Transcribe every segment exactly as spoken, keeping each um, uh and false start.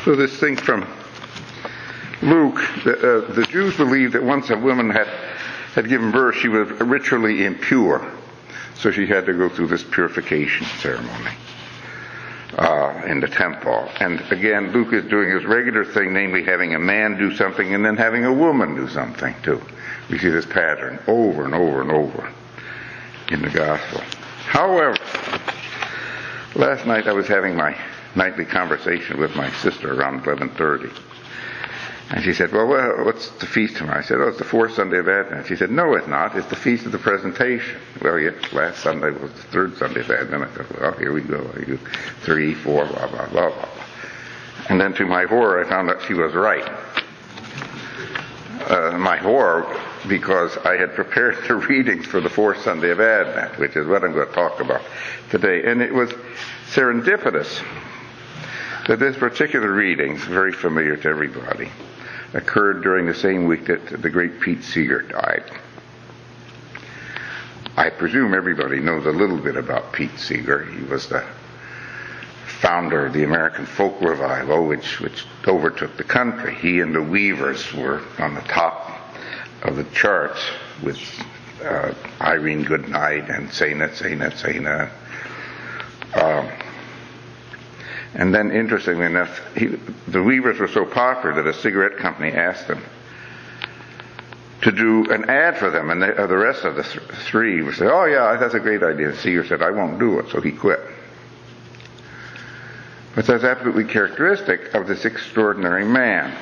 So this thing from Luke, the, uh, the Jews believed that once a woman had, had given birth, she was ritually impure. So she had to go through this purification ceremony uh, in the temple. And again, Luke is doing his regular thing, namely having a man do something and then having a woman do something too. We see this pattern over and over and over in the gospel. However, last night I was having my nightly conversation with my sister around eleven thirty. And she said, well, well, what's the feast tomorrow? I said, oh, it's the fourth Sunday of Advent. She said, no, it's not. It's the Feast of the Presentation. Well, yes, last Sunday was the third Sunday of Advent. I thought, well, here we go. I do three, four, blah, blah, blah, blah. And then to my horror, I found that she was right. Uh, my horror, because I had prepared the readings for the fourth Sunday of Advent, which is what I'm going to talk about today. And it was serendipitous that this particular reading, very familiar to everybody, occurred during the same week that the great Pete Seeger died. I presume everybody knows a little bit about Pete Seeger. He was the founder of the American Folk Revival, which, which overtook the country. He and the Weavers were on the top of the charts with uh, Irene Goodnight and Say Na, Say Na, Say Na. Um, And then, interestingly enough, he, the Weavers were so popular that a cigarette company asked them to do an ad for them, and they, uh, the rest of the th- three would say, oh yeah, that's a great idea. And Seeger said, I won't do it, so he quit. But that's absolutely characteristic of this extraordinary man.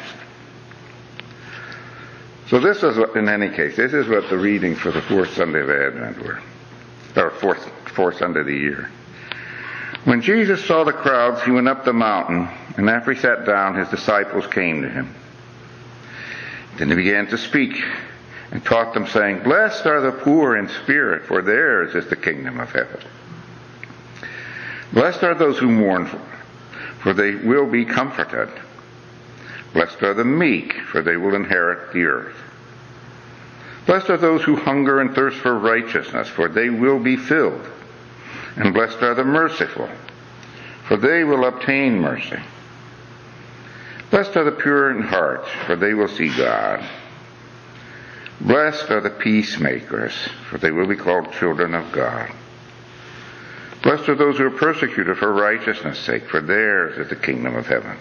So this is what, in any case, this is what the reading for the fourth Sunday of Advent were, or fourth, fourth Sunday of the year. When Jesus saw the crowds, he went up the mountain, and after he sat down, his disciples came to him. Then he began to speak and taught them, saying, blessed are the poor in spirit, for theirs is the kingdom of heaven. Blessed are those who mourn, for they will be comforted. Blessed are the meek, for they will inherit the earth. Blessed are those who hunger and thirst for righteousness, for they will be filled. And blessed are the merciful, for they will obtain mercy. Blessed are the pure in heart, for they will see God. Blessed are the peacemakers, for they will be called children of God. Blessed are those who are persecuted for righteousness' sake, for theirs is the kingdom of heaven.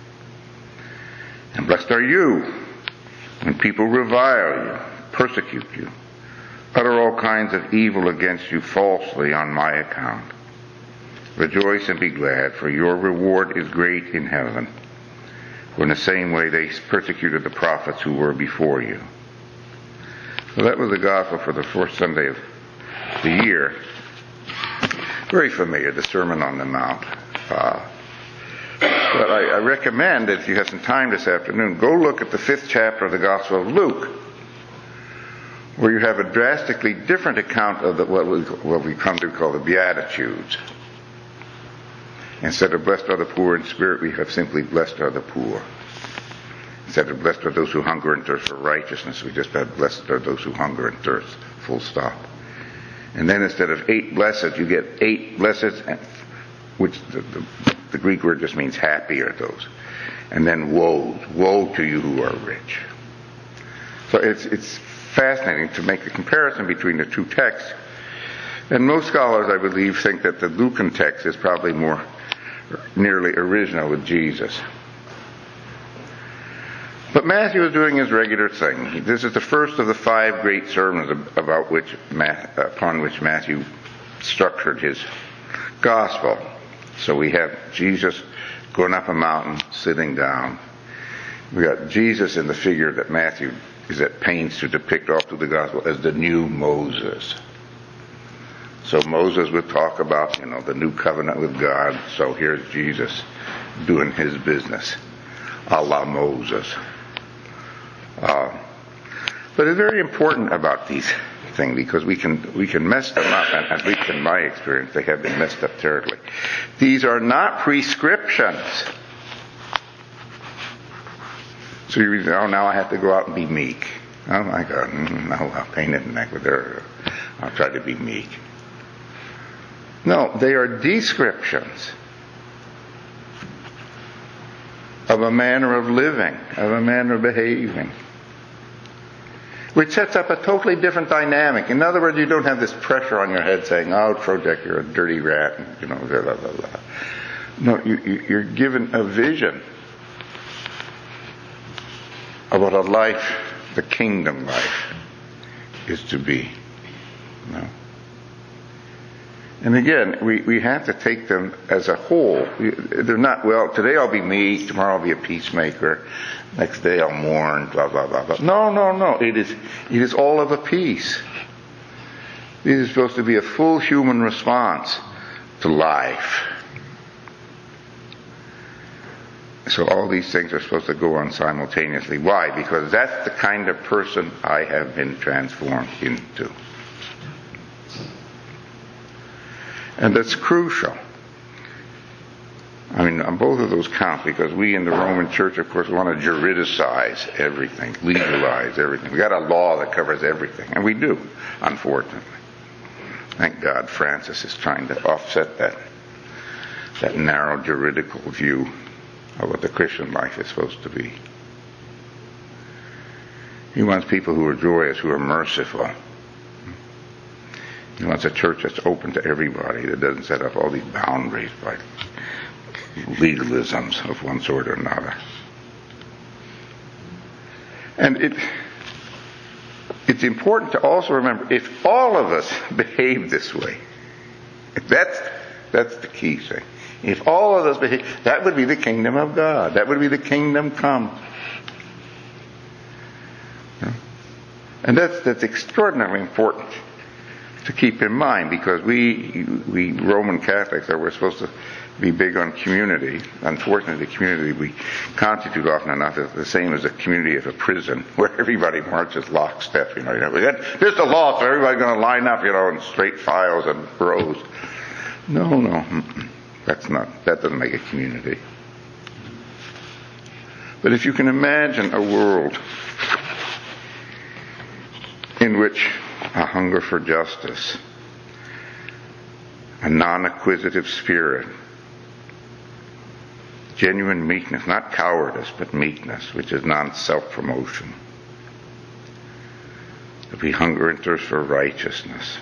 And blessed are you when people revile you, persecute you, utter all kinds of evil against you falsely on my account. Rejoice and be glad, for your reward is great in heaven. For in the same way they persecuted the prophets who were before you. So that was the gospel for the fourth Sunday of the year. Very familiar, the Sermon on the Mount. Uh, but I, I recommend that if you have some time this afternoon, go look at the fifth chapter of the Gospel of Luke, where you have a drastically different account of the, what, we, what we come to call the Beatitudes. Instead of blessed are the poor in spirit, we have simply blessed are the poor. Instead of blessed are those who hunger and thirst for righteousness, we just have blessed are those who hunger and thirst, full stop. And then instead of eight blessed, you get eight blessed, which the, the, the Greek word just means happy are those. And then woe, woe to you who are rich. So it's, it's fascinating to make the comparison between the two texts. And most scholars, I believe, think that the Lucan text is probably more nearly original with Jesus. But Matthew is doing his regular thing. This is the first of the five great sermons about which, upon which Matthew structured his gospel. So we have Jesus going up a mountain, sitting down. We got Jesus in the figure that Matthew is at pains to depict all through the gospel as the new Moses. So Moses would talk about, you know, the new covenant with God. So here's Jesus doing his business, a la Moses. Uh, but it's very important about these things because we can we can mess them up, and at least in my experience, they have been messed up terribly. These are not prescriptions. So you read, oh, now I have to go out and be meek. Oh my God, no, I'll paint it in the neck with her. I'll try to be meek. No, they are descriptions. of a manner of living, of a manner of behaving, which sets up a totally different dynamic. In other words, you don't have this pressure on your head saying, "Oh, Trojek, you're a dirty rat," and, you know, blah, blah, blah, blah. No, you, you, you're given a vision of what a life, the kingdom life, is to be. No. And again, we, we have to take them as a whole. They're not, well, today I'll be meek, tomorrow I'll be a peacemaker, next day I'll mourn, blah, blah, blah, blah. No, no, no. It is, it is all of a piece. It is supposed to be a full human response to life. So all these things are supposed to go on simultaneously. Why? Because that's the kind of person I have been transformed into. And that's crucial. I mean, on both of those count, because we in the Roman Church, of course, want to juridicize everything, legalize everything. We got a law that covers everything, and we do, unfortunately. Thank God Francis is trying to offset that, that narrow juridical view of what the Christian life is supposed to be. He wants people who are joyous, who are merciful. He wants a church that's open to everybody, that doesn't set up all these boundaries by legalisms of one sort or another. And it, it's important to also remember, if all of us behave this way, that's, that's the key thing. If all of us behave, that would be the kingdom of God. That would be the kingdom come. And that's, that's extraordinarily important to keep in mind, because we, we Roman Catholics are, we're supposed to be big on community. Unfortunately, the community we constitute often enough is the same as the community of a prison, where everybody marches lockstep. You know, you know, there's the law, so everybody's going to line up, you know, in straight files and rows. No, no, that's not. That doesn't make a community. But if you can imagine a world in which a hunger for justice, a non-acquisitive spirit, genuine meekness, not cowardice, but meekness, which is non-self-promotion. That we hunger and thirst for righteousness.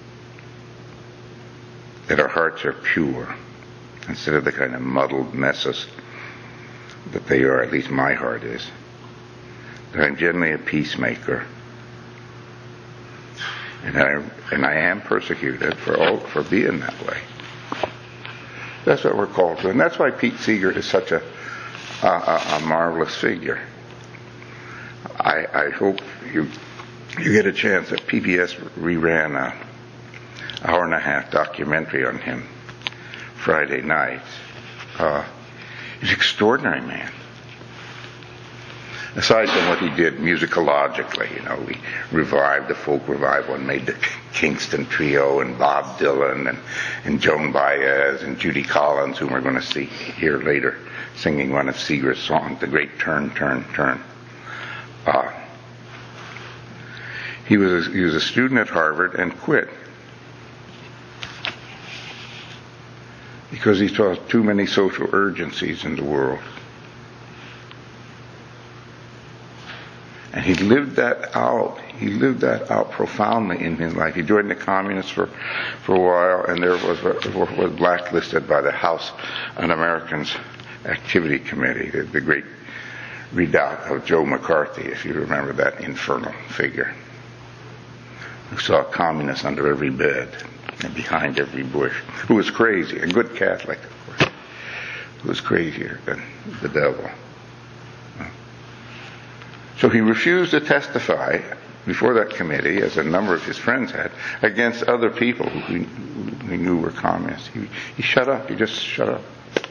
That our hearts are pure, instead of the kind of muddled messes that they are, at least my heart is. That I'm generally a peacemaker. And I, and I am persecuted for all, for being that way. That's what we're called to. And that's why Pete Seeger is such a, a, a marvelous figure. I, I hope you, you get a chance that P B S reran a hour and a half documentary on him Friday night. Uh, he's an extraordinary man. Aside from what he did musicologically, you know, we revived the folk revival and made the Kingston Trio and Bob Dylan and, and Joan Baez and Judy Collins, whom we're going to see here later, singing one of Seeger's songs, The Great Turn, Turn, Turn. Uh, he was a, he was a student at Harvard and quit because he saw too many social urgencies in the world. And he lived that out. He lived that out profoundly in his life. He joined the communists for, for a while, and there was was blacklisted by the House Un-Americans Activity Committee, the, the great redoubt of Joe McCarthy, if you remember that infernal figure, who saw communists under every bed and behind every bush, who was crazy, a good Catholic, of course, who was crazier than the devil. So he refused to testify before that committee, as a number of his friends had, against other people who he, who he knew were communists. He, he shut up. He just shut up.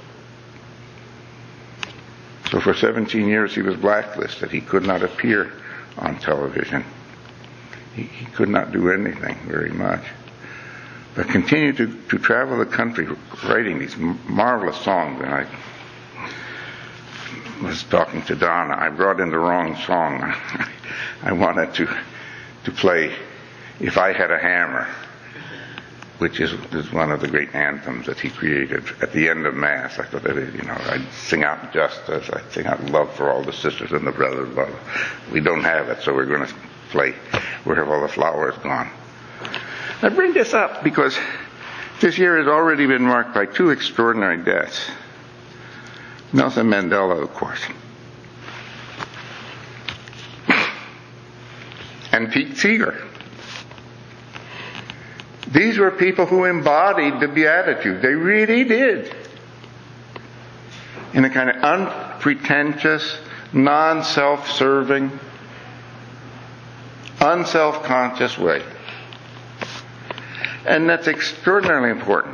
So for seventeen years he was blacklisted. He could not appear on television. He, he could not do anything very much. But continued to, to travel the country writing these marvelous songs. And I was talking to Donna. I brought in the wrong song. I wanted to to play If I Had a Hammer. which is, is one of the great anthems that he created at the end of Mass. I thought that, you know, I'd sing out justice, I'd sing out love for all the sisters and the brothers. Love. We don't have it, so we're going to play Where Have All the Flowers Gone? I bring this up because this year has already been marked by two extraordinary deaths. Nelson Mandela, of course, and Pete Seeger. These were people who embodied the Beatitude. They really did. In a kind of unpretentious, non-self-serving, unself-conscious way. And that's extraordinarily important.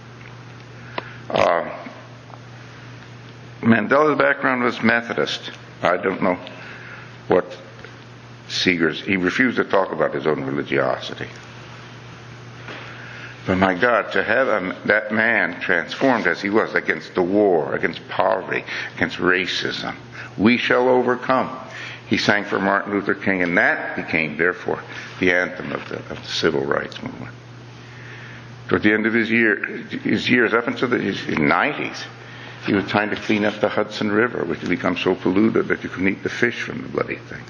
Uh, Mandela's background was Methodist. I don't know what Seeger's... He refused to talk about his own religiosity. But my God, to have a, that man transformed as he was against the war, against poverty, against racism, we shall overcome. He sang for Martin Luther King, and that became, therefore, the anthem of the, of the civil rights movement. Toward the end of his year, his years, up until the, his nineties, he was trying to clean up the Hudson River, which had become so polluted that you couldn't eat the fish from the bloody thing.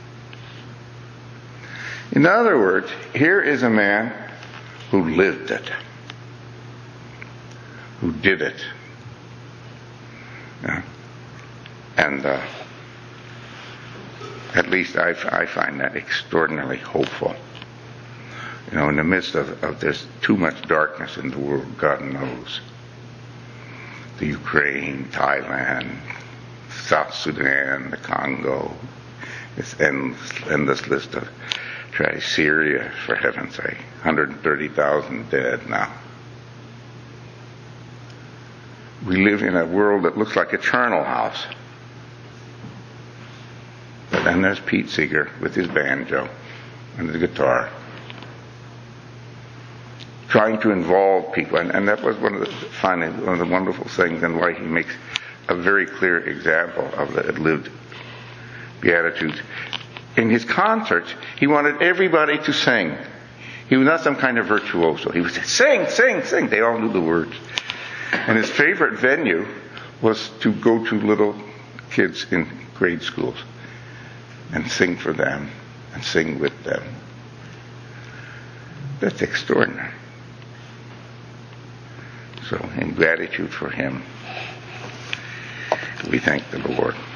In other words, here is a man who lived it, who did it. Yeah. And uh, at least I, I find that extraordinarily hopeful. You know, in the midst of, of there's too much darkness in the world, God knows. The Ukraine, Thailand, South Sudan, the Congo, this endless, endless list of tragedy. Syria, for heaven's sake, one hundred thirty thousand dead now. We live in a world that looks like a charnel house. But then there's Pete Seeger with his banjo and his guitar, trying to involve people. And, and that was one of the, finally, one of the wonderful things, and why he makes a very clear example of the lived Beatitudes. In his concerts, he wanted everybody to sing. He was not some kind of virtuoso. He would say, sing, sing, sing. They all knew the words. And his favorite venue was to go to little kids in grade schools and sing for them and sing with them. That's extraordinary. So, in gratitude for him, we thank the Lord.